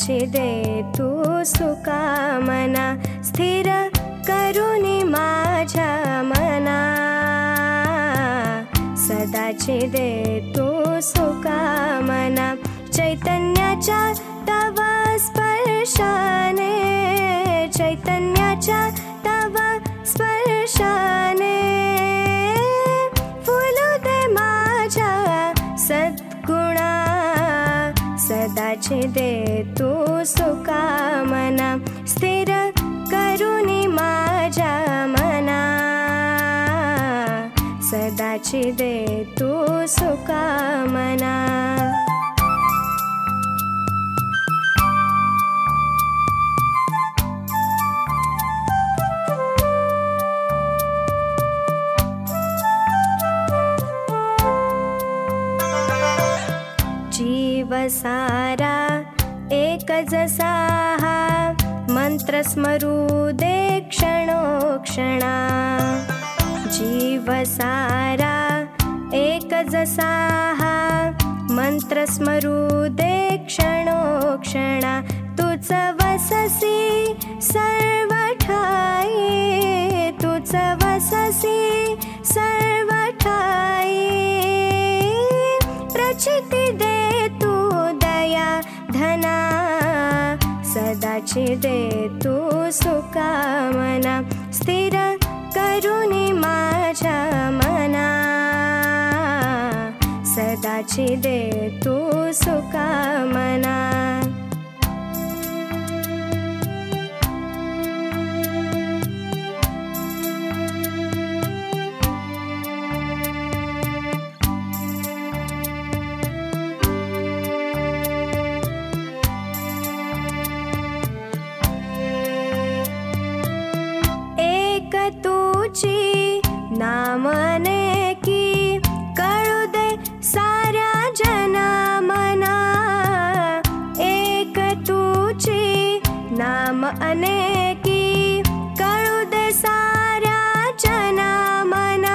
सदाची दे तू सुकामना, स्थिर करुणी माझ्या मना. सदाची दे तू सुकामना, चैतन्याच्या तव स्पर्शाने, चैतन्याच्या तव स्पर्शाने फुलू दे माझ्या सद्गुणा. सदाची दे तू सुकामना, स्थिर करुणी माझ्या मना. सदाची दे तू सुकामना. जीव सारा एक जसा हा, मंत्र स्मरू दे क्षणोक्षणा. जीव सारा एक जसा हा, मंत्र स्मरू दे क्षणोक्षणा. तुझ वससी सर्व ठाई, तुझ वससी सर्व ठाई. प्रचिती दे तू दया धना, सदाची दे तू सुकामना, स्थिर करुणी माझ्या मना. सदाची दे तू सुकामना. नाम अनेकी कळू दे साऱ्या जना मना. एक तुझी नाम अनेकी कळू दे साऱ्या जना मना.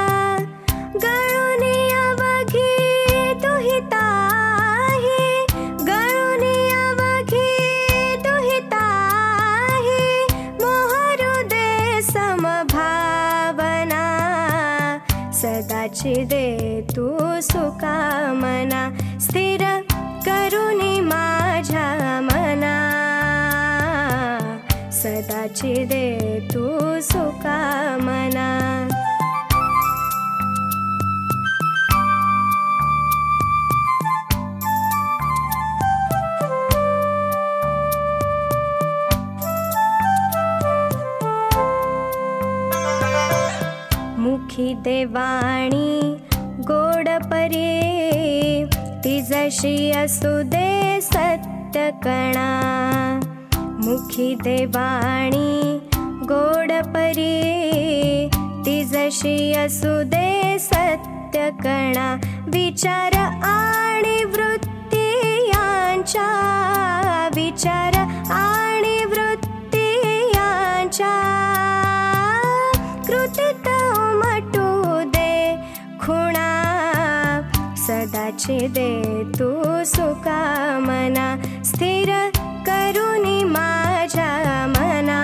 गळून अवघी दुहिताही, गळून अवघी दुहिताही, मोहरू दे समभावना. सदाची दे तू सुकामना, स्थिर करुणी माझ्या मना. सदाची दे तू सुकामना. मुखी देवाणी गोड परी, ती जशी असू दे सत्य कणा. मुखी देवाणी गोड परी, ती जशी असू दे सत्य कणा. विचार आणि वृत्ती यांच्या, विचार आणि वृत्ती यांच्या कृतीत उमटू दे खुणा. सदाची दे तू सुकामना, स्थिर करुणी माझ्या मना.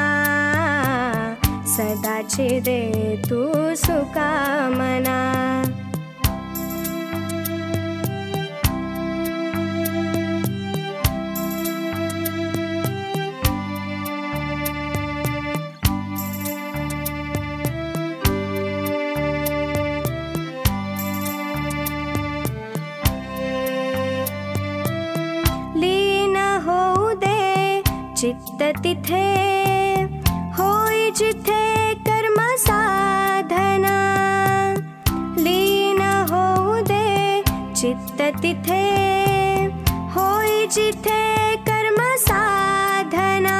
सदाची दे तू सुकामना. चित्त तिथे होई जिथे कर्म साधना. लीन होऊ दे चित्त तिथे होई जिथे कर्म साधना.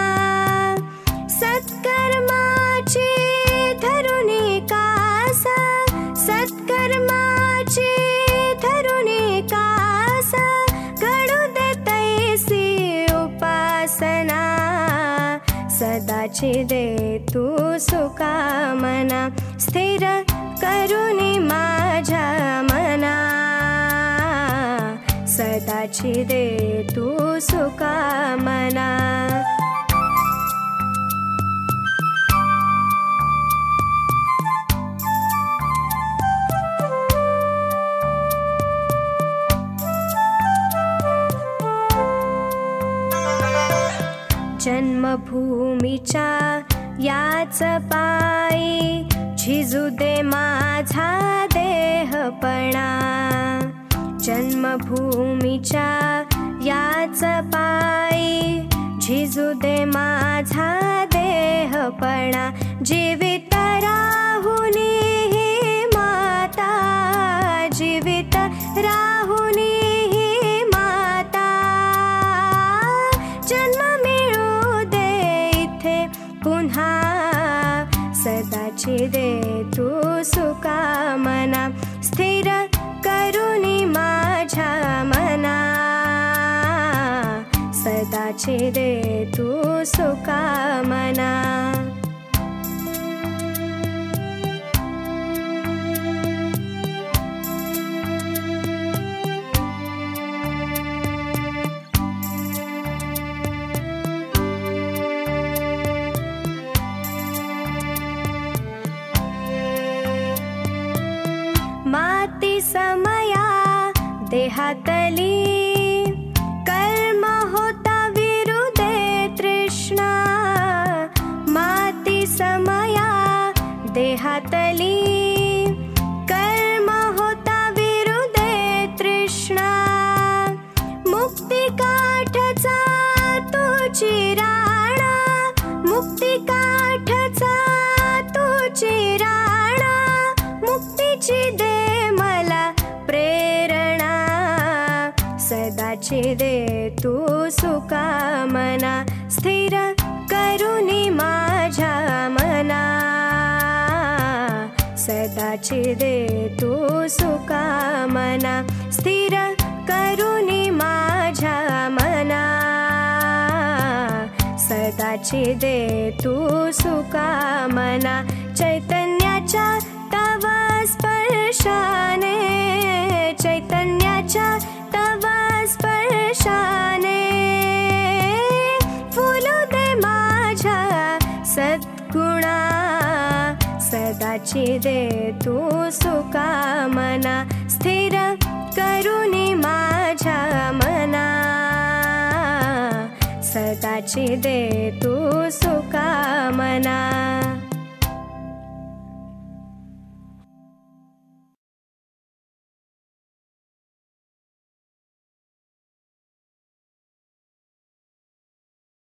सत्कर्माची धरुणी कास, सत्कर्माची धरुणी कास, घडू दे तैसी उपासना. सदाची दे तू सुकामना, स्थिर करुणी माझ्या मना. सदाची दे तू सुकामना. जन्मभूमीच्या याच पायी झिजू दे माझा देहपणा. जन्मभूमीच्या याच पायी झिजू दे माझा देहपणा. जीवित राहुनी ही माता, जीवित राहुनी ही माता. जन्म मिळू दे इथे पुन्हा, सदाची दे तू सुकामना. स्थिर करुनी माझ्या मना, सदाची दे तू सुकामना. माती समया देहातली, कर्म होता विरुदे तृष्णा. माती समया देहातली, कर्म होता विरुदे तृष्णा. मुक्ती काठचा तुझी राणा, मुक्ती काठचा तुझी राणा. मुक्तीची दे मला प्रेरणा, सदाची दे तू सुकामना. स्थिर करुनी माझ्या मना, सदाची दे तू सुकामना. स्थिर करुनी माझ्या मना, सदाची दे तू सुकामना. चैतन्याच्या तव स्पर्शाने, चैतन्याच्या तव स्पर्शाने. फुलू दे माझ्या सद्गुणा, सदाची दे तू सुकामना. स्थिर करुनी माझ्या मना, सदाची दे तू सुकामना.